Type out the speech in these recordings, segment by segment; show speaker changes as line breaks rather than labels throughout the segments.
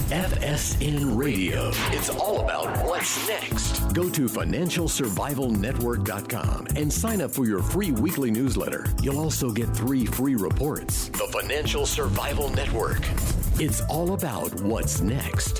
FSN Radio. It's all about what's next. Go to financialsurvivalnetwork.com and sign up for your free weekly newsletter. You'll also get 3 free reports. The Financial Survival Network. It's all about what's next.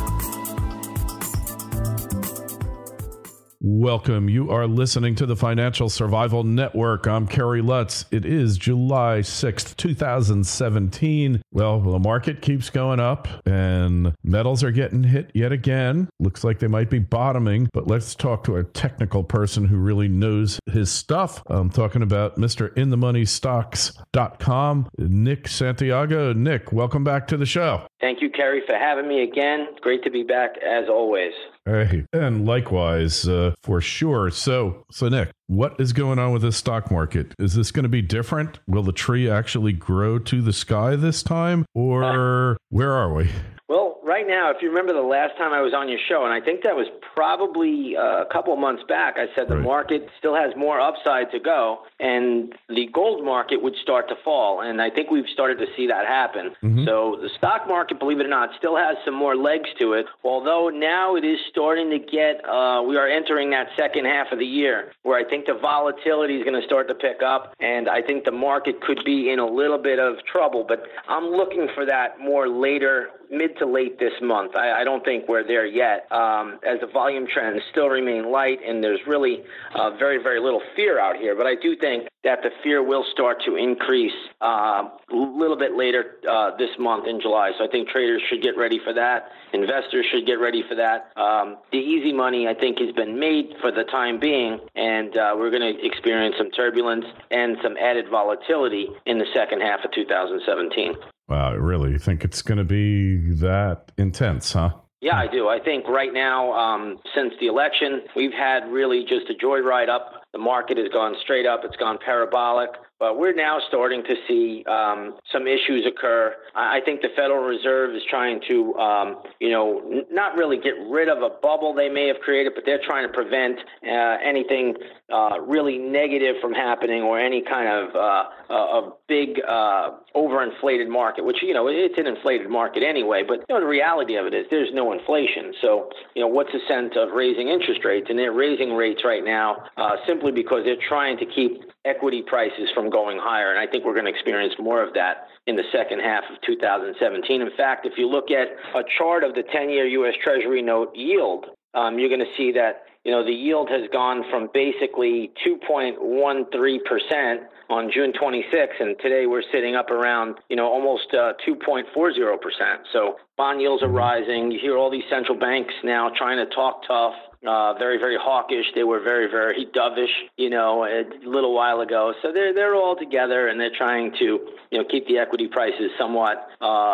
Welcome. You are listening to the Financial Survival Network. I'm Kerry Lutz. It is July 6th, 2017. Well, the market keeps going up and metals are getting hit yet again. Looks like they might be bottoming, but let's talk to a technical person who really knows his stuff. I'm talking about Mr. InTheMoneyStocks.com, Nick Santiago. Nick, welcome back to the show.
Thank you, Kerry, for having me again. Great to be back as always.
Hey, and likewise, for sure. So Nick, what is going on with the stock market? Is this going to be different? Will the tree actually grow to the sky this time, or where are we?
Well, right now, if you remember the last time I was on your show, and I think that was probably a couple of months back, I said the market still has more upside to go, and the gold market would start to fall, and I think we've started to see that happen. Mm-hmm. So the stock market, believe it or not, still has some more legs to it, although now it is starting to get, we are entering that second half of the year, where I think the volatility is going to start to pick up, and I think the market could be in a little bit of trouble, but I'm looking for that more later, mid to late this month. I don't think we're there yet, as the volume trends still remain light, and there's really very, very little fear out here. But I do think that the fear will start to increase a little bit later this month in July. So I think traders should get ready for that. Investors should get ready for that. The easy money, I think, has been made for the time being, and we're going to experience some turbulence and some added volatility in the second half of 2017.
Wow, I really think it's going to be that intense, huh?
Yeah, I do. I think right now, since the election, we've had really just a joyride up. The market has gone straight up. It's gone parabolic. But we're now starting to see some issues occur. I think the Federal Reserve is trying to, not really get rid of a bubble they may have created, but they're trying to prevent anything really negative from happening, or any kind of a big overinflated market, which, it's an inflated market anyway. But the reality of it is there's no inflation. So, what's the sense of raising interest rates? And they're raising rates right now simply because they're trying to keep equity prices from going higher. And I think we're going to experience more of that in the second half of 2017. In fact, if you look at a chart of the 10-year U.S. Treasury note yield, you're going to see that, the yield has gone from basically 2.13% on June 26th, and today we're sitting up around, almost 2.40%. So bond yields are rising. You hear all these central banks now trying to talk tough. Very, very hawkish. They were very, very dovish, a little while ago. So they're all together, and they're trying to, keep the equity prices somewhat,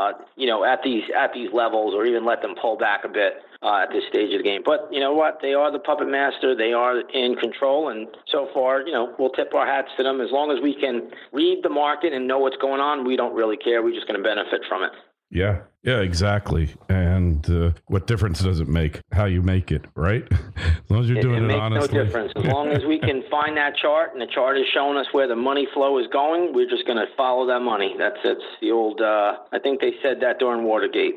at these levels, or even let them pull back a bit at this stage of the game. But you know what? They are the puppet master. They are in control, and so far, we'll tip our hats to them. As long as we can read the market and know what's going on, we don't really care. We're just going to benefit from it.
Yeah, exactly. And what difference does it make how you make it, right? As long as you're doing it honestly.
It makes no difference. As long as we can find that chart, and the chart is showing us where the money flow is going, we're just going to follow that money. It's the old, I think they said that during Watergate.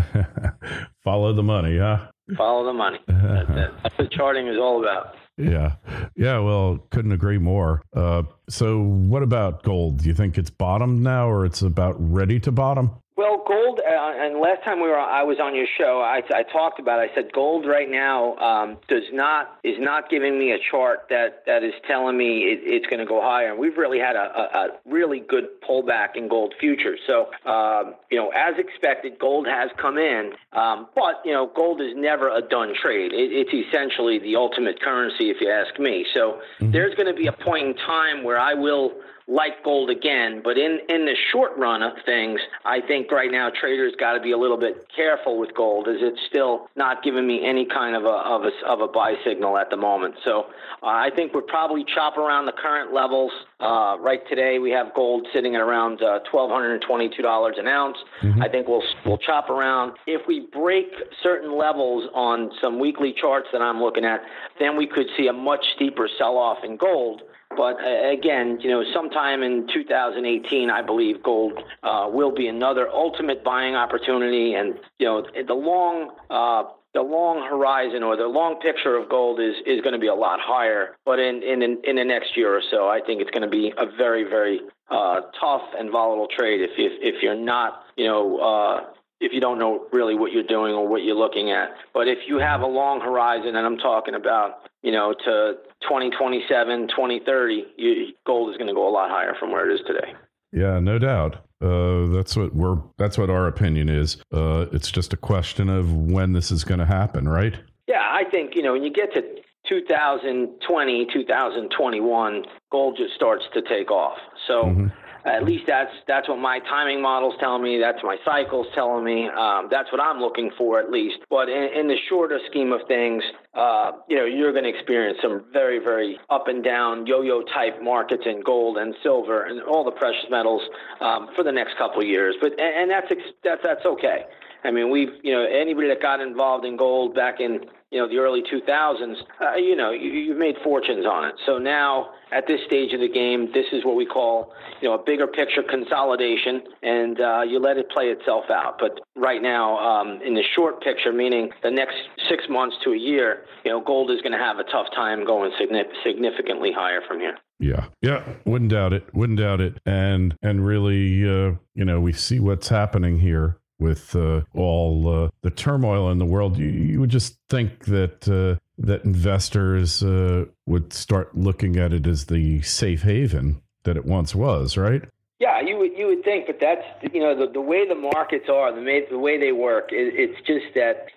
Follow the money, huh?
Follow the money. That's it. That's what charting is all about.
Yeah. Well, couldn't agree more. So what about gold? Do you think it's bottomed now, or it's about ready to bottom?
Well, gold, and last time I was on your show, I talked about it. I said gold right now is not giving me a chart that is telling me it's going to go higher. And we've really had a really good pullback in gold futures. So, as expected, gold has come in. But, gold is never a done trade. It's essentially the ultimate currency, if you ask me. So there's going to be a point in time where I will like gold again, but in the short run of things, I think right now traders got to be a little bit careful with gold, as it's still not giving me any kind of a buy signal at the moment. So I think we'll probably chop around the current levels. Right today, we have gold sitting at around $1,222 an ounce. Mm-hmm. I think we'll chop around. If we break certain levels on some weekly charts that I'm looking at, then we could see a much steeper sell-off in gold. But again, sometime in 2018, I believe gold will be another ultimate buying opportunity. And, the long horizon or the long picture of gold is going to be a lot higher. But in the next year or so, I think it's going to be a very, very tough and volatile trade if you're not, if you don't know really what you're doing or what you're looking at. But if you have a long horizon, and I'm talking about, to 2027, 2030, gold is going to go a lot higher from where it is today.
Yeah, no doubt. That's what our opinion is. It's just a question of when this is going to happen, right?
Yeah, I think, when you get to 2020, 2021, gold just starts to take off. So at least that's what my timing model's telling me. That's my cycle's telling me. That's what I'm looking for, at least. But in the shorter scheme of things, you're going to experience some very, very up and down yo-yo type markets in gold and silver and all the precious metals for the next couple of years. But that's okay. I mean, anybody that got involved in gold back in the early 2000s, you've made fortunes on it. So now at this stage of the game, this is what we call, a bigger picture consolidation, and you let it play itself out. But right now, in the short picture, meaning the next 6 months to a year, gold is going to have a tough time going significantly higher from here.
Yeah. Wouldn't doubt it. And really, we see what's happening here with all the turmoil in the world. You would just think that investors would start looking at it as the safe haven that it once was, right?
Yeah, you would think, but that's the way the markets are, the way they work. It's just that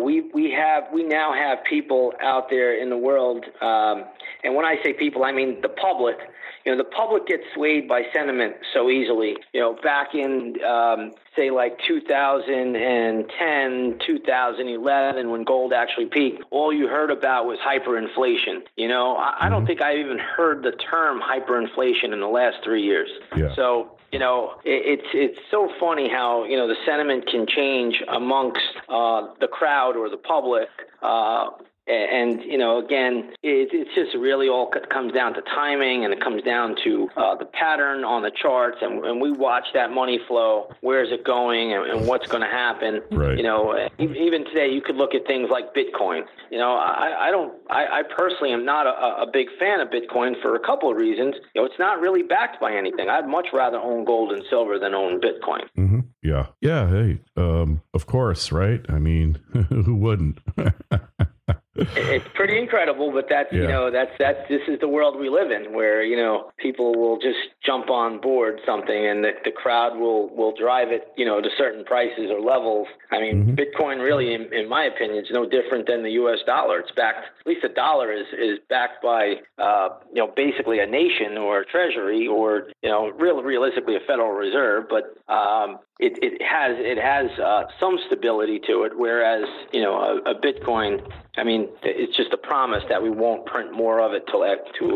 we now have people out there in the world, and when I say people, I mean the public. The public gets swayed by sentiment so easily. Back in, say, like 2010, 2011, when gold actually peaked, all you heard about was hyperinflation. I don't think I even heard the term hyperinflation in the last 3 years.
Yeah.
So, it's so funny how, the sentiment can change amongst the crowd or the public. And, again, it's just really all comes down to timing, and it comes down to the pattern on the charts. And we watch that money flow. Where is it going and what's going to happen?
Right.
Even today, you could look at things like Bitcoin. I personally am not a big fan of Bitcoin for a couple of reasons. It's not really backed by anything. I'd much rather own gold and silver than own Bitcoin.
Mm-hmm. Yeah. Hey, of course, right? I mean, who wouldn't?
It's pretty incredible, but that's this is the world we live in, where people will just jump on board something, and the crowd will drive it to certain prices or levels. I mean, Bitcoin really, in my opinion, is no different than the U.S. dollar. It's backed, at least the dollar is backed by basically a nation or a treasury or realistically a Federal Reserve, but it has some stability to it, whereas a Bitcoin, I mean, it's just a promise that we won't print more of it until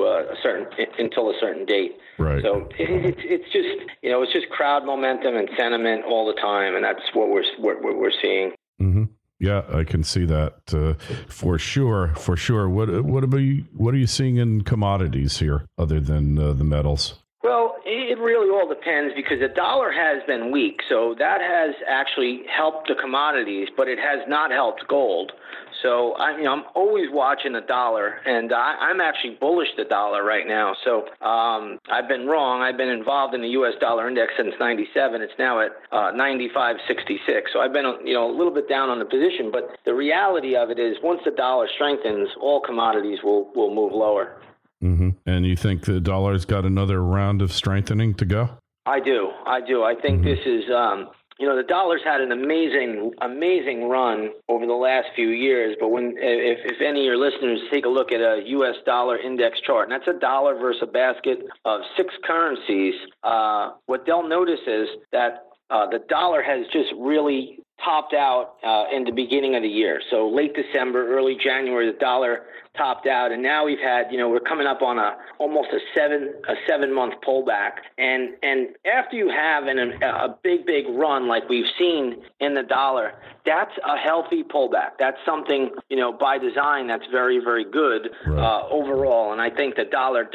a certain date.
Right.
So it's just it's just crowd momentum and sentiment all the time, and that's what we're seeing.
Mm-hmm. Yeah, I can see that for sure. What are you seeing in commodities here, other than the metals?
Well, it really all depends, because the dollar has been weak, so that has actually helped the commodities, but it has not helped gold. So I'm always watching the dollar, and I'm actually bullish the dollar right now. So I've been wrong. I've been involved in the U.S. dollar index since '97. It's now at 95.66. So I've been a little bit down on the position, but the reality of it is, once the dollar strengthens, all commodities will move lower.
Mm-hmm. And you think the dollar's got another round of strengthening to go?
I do. I think this is, the dollar's had an amazing run over the last few years. But if any of your listeners take a look at a U.S. dollar index chart, and that's a dollar versus a basket of 6 currencies, what they'll notice is that the dollar has just really topped out in the beginning of the year. So late December, early January, the dollar topped out, and now we've had, we're coming up on almost a 7-month pullback. And after you have a big run like we've seen in the dollar, that's a healthy pullback. That's something, by design, that's very, very good overall. And I think the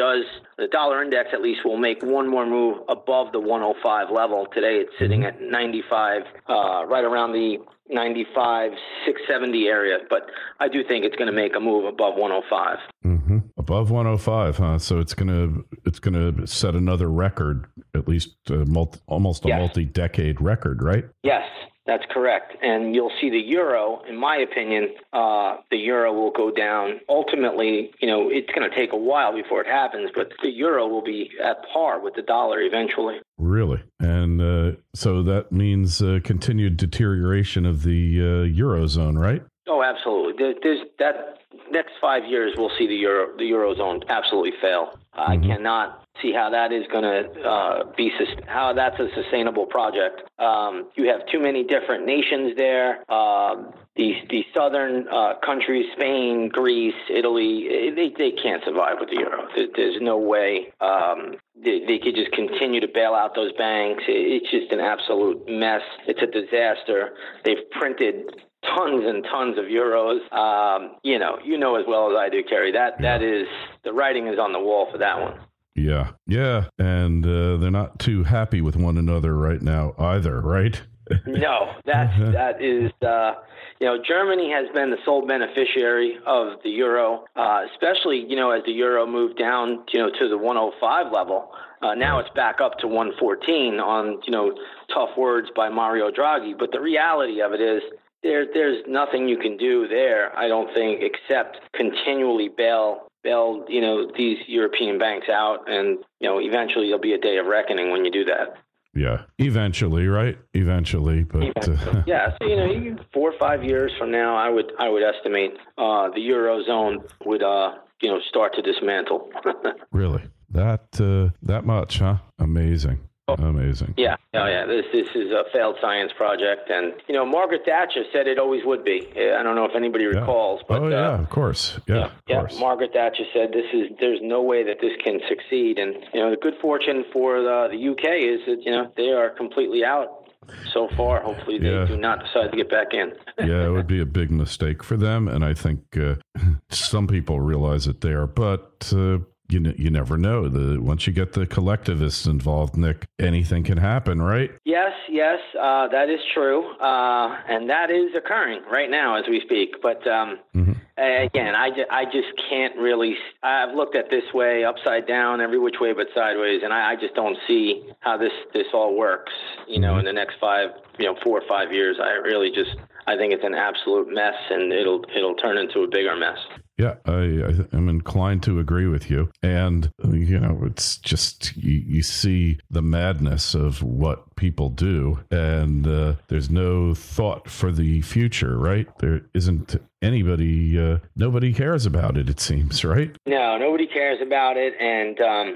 dollar index at least will make one more move above the 105 level. Today it's sitting at 95, right around the 95, 670 area. But I do think it's going to make a move above 105.
Mm-hmm. Above 105, huh? So it's gonna set another record, at least almost a multi-decade record, right?
Yes, that's correct. And you'll see the euro, in my opinion, the euro will go down. Ultimately, it's going to take a while before it happens, but the euro will be at par with the dollar eventually.
Really? And so that means continued deterioration of the Eurozone, right?
Oh, absolutely. There's that next 5 years, we'll see the Eurozone absolutely fail. I cannot see how that is going to how that's a sustainable project. You have too many different nations there. The southern countries, Spain, Greece, Italy, they can't survive with the euro. There's no way they could just continue to bail out those banks. It's just an absolute mess. It's a disaster. They've printed tons and tons of euros. You know as well as I do, Kerry. That is, the writing is on the wall for that one.
Yeah, and they're not too happy with one another right now either, right?
No, that is. Germany has been the sole beneficiary of the euro, especially as the euro moved down to the 105 level. Now it's back up to 114 on tough words by Mario Draghi. But the reality of it is, there's nothing you can do there, I don't think, except continually bail these European banks out, and eventually there'll be a day of reckoning when you do that.
Yeah, eventually, right? Eventually, but
yeah. So 4 or 5 years from now, I would estimate the Eurozone would start to dismantle.
Really, that much, huh? Amazing. Amazing.
Yeah. This is a failed science project, and Margaret Thatcher said it always would be. I don't know if anybody recalls, but
of course, of course.
Margaret Thatcher said there's no way that this can succeed, and the good fortune for the UK is that they are completely out so far. Hopefully, they do not decide to get back in.
Yeah, it would be a big mistake for them, and I think some people realize it there, but. You never know. Once you get the collectivists involved, Nick, anything can happen, right? Yes,
that is true, and that is occurring right now as we speak. But again, I just can't really. I've looked at this way, upside down, every which way but sideways, and I just don't see how this all works. In the next 4 or 5 years, I think it's an absolute mess, and it'll turn into a bigger mess.
Yeah, I'm inclined to agree with you. And, it's just, you see the madness of what people do, and there's no thought for the future, right? There isn't anybody, nobody cares about it, it seems, right?
No, nobody cares about it. And,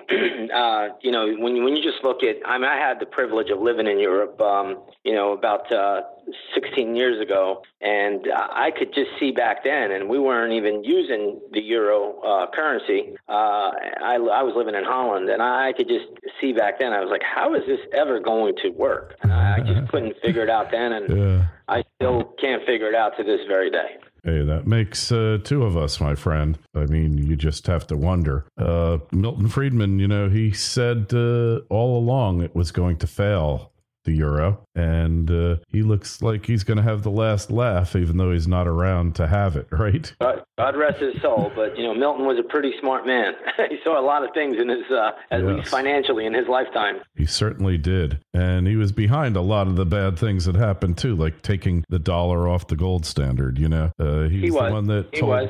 when you just look at, I had the privilege of living in Europe, about 16 years ago, and I could just see back then, and we weren't even using the euro currency. I was living in Holland, and I could just see back then, I was like, how is this ever going to work? And I just couldn't figure it out then, and I still can't figure it out to this very day.
Hey, that makes two of us, my friend. I mean, you just have to wonder. Milton Friedman, he said all along it was going to fail, the euro, and he looks like he's going to have the last laugh, even though he's not around to have it, right?
God rest his soul, but Milton was a pretty smart man. He saw a lot of things in his, at least financially, in his lifetime.
He certainly did, and he was behind a lot of the bad things that happened too, like taking the dollar off the gold standard. He was the one that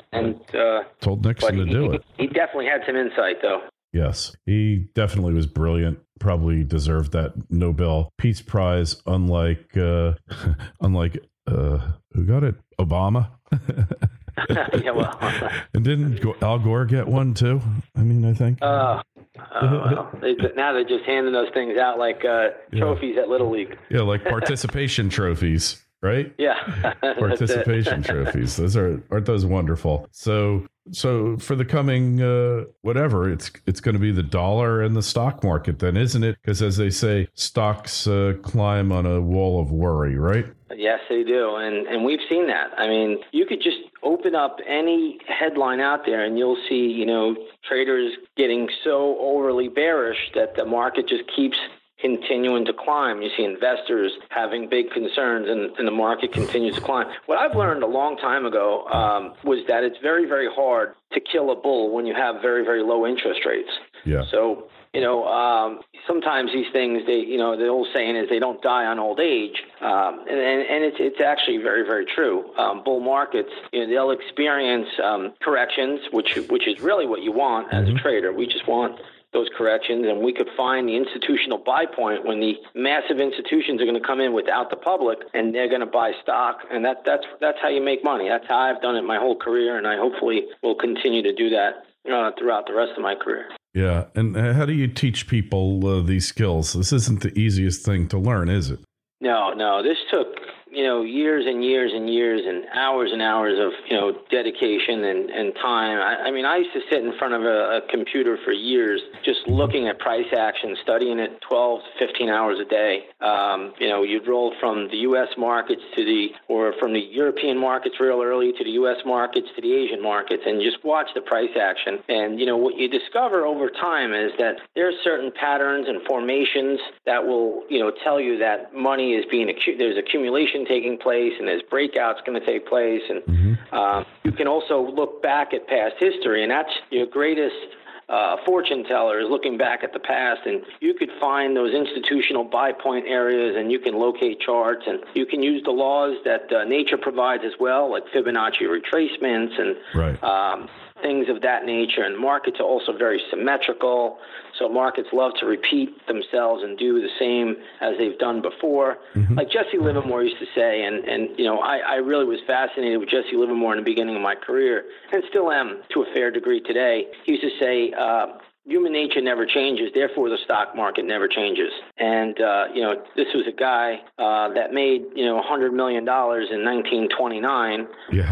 told Nixon to do it.
He definitely had some insight, though.
Yes, he definitely was brilliant. Probably deserved that Nobel Peace Prize, unlike who got it? Obama.
Yeah, well.
And didn't Al Gore get one too? I think.
Now they're just handing those things out like trophies at Little League.
Yeah, like participation trophies. Right?
Yeah.
Participation trophies. Aren't those wonderful? So for the coming whatever, it's going to be the dollar and the stock market then, isn't it? Because as they say, stocks climb on a wall of worry, right?
Yes, they do. And we've seen that. I mean, you could just open up any headline out there and you'll see, traders getting so overly bearish that the market just keeps continuing to climb. You see investors having big concerns and the market continues to climb. What I've learned a long time ago was that it's very, very hard to kill a bull when you have very, very low interest rates.
Yeah.
So, sometimes these things, the old saying is they don't die on old age. And it's actually very, very true. Bull markets, they'll experience corrections, which is really what you want as a trader. We just want those corrections, and we could find the institutional buy point when the massive institutions are going to come in without the public, and they're going to buy stock, and that's how you make money. That's how I've done it my whole career, and I hopefully will continue to do that throughout the rest of my career.
Yeah, and how do you teach people these skills? This isn't the easiest thing to learn, is it?
No. This took years and years and years and hours of dedication and time. I mean, I used to sit in front of a computer for years just looking at price action, studying it 12 to 15 hours a day. You'd roll from the U.S. markets or from the European markets real early to the U.S. markets to the Asian markets, and just watch the price action. And what you discover over time is that there are certain patterns and formations that will tell you that money is there's accumulation taking place, and there's breakouts going to take place, and you can also look back at past history, and that's your greatest fortune teller is looking back at the past, and you could find those institutional buy point areas, and you can locate charts, and you can use the laws that nature provides as well, like Fibonacci retracements and things of that nature. And markets are also very symmetrical, so markets love to repeat themselves and do the same as they've done before. Like Jesse Livermore used to say, and I really was fascinated with Jesse Livermore in the beginning of my career, and still am to a fair degree today. He used to say, human nature never changes, therefore the stock market never changes. And, this was a guy that made, $100 million in 1929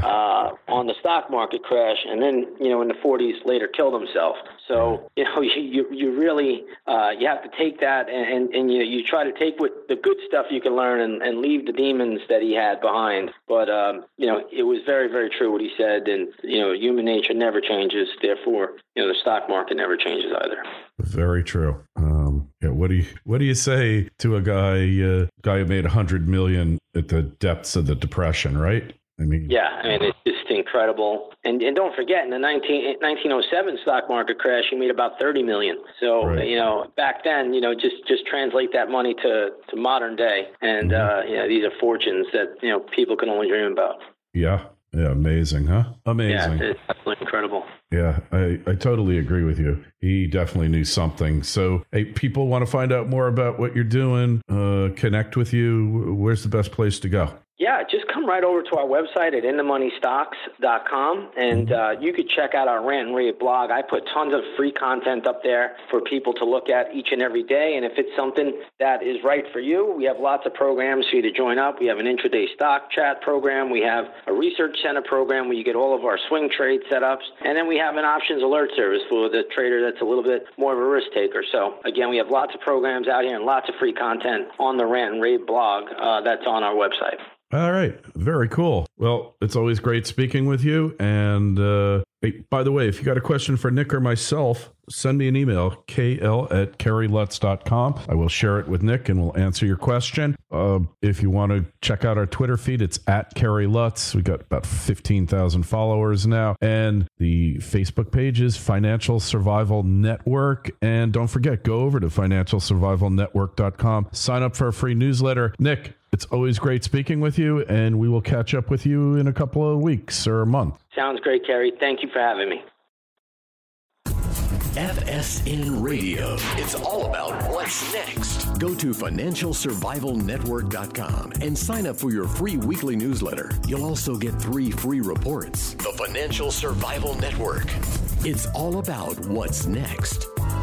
on the stock market crash, and then, in the 40s later killed himself. So, you really, you have to take that and you try to take what the good stuff you can learn and leave the demons that he had behind. But, it was very, very true what he said. And, human nature never changes. Therefore, the stock market never changes either.
Very true. What do you say to a guy who made $100 million at the depths of the Depression, right?
It's just incredible. And don't forget, in the 1907 stock market crash, he made about $30 million. So, back then, just translate that money to modern day. And, these are fortunes that, people can only dream about.
Yeah. Yeah, amazing, huh? Amazing.
Yeah, it's absolutely incredible.
Yeah, I totally agree with you. He definitely knew something. So, hey, people want to find out more about what you're doing, connect with you. Where's the best place to go?
Yeah, just come right over to our website at inthemoneystocks.com, and you could check out our Rant and Rave blog. I put tons of free content up there for people to look at each and every day, and if it's something that is right for you, we have lots of programs for you to join up. We have an intraday stock chat program. We have a research center program where you get all of our swing trade setups, and then we have an options alert service for the trader that's a little bit more of a risk taker. So, again, we have lots of programs out here and lots of free content on the Rant and Rave blog that's on our website.
All right. Very cool. Well, it's always great speaking with you. And hey, by the way, if you got a question for Nick or myself, send me an email, kl@kerrylutz.com. I will share it with Nick and we'll answer your question. If you want to check out our Twitter feed, it's @KerryLutz. We got about 15,000 followers now. And the Facebook page is Financial Survival Network. And don't forget, go over to financialsurvivalnetwork.com. Sign up for a free newsletter. Nick, it's always great speaking with you, and we will catch up with you in a couple of weeks or a month.
Sounds great, Kerry. Thank you for having me.
FSN Radio. It's all about what's next. Go to financialsurvivalnetwork.com and sign up for your free weekly newsletter. You'll also get 3 free reports. The Financial Survival Network. It's all about what's next.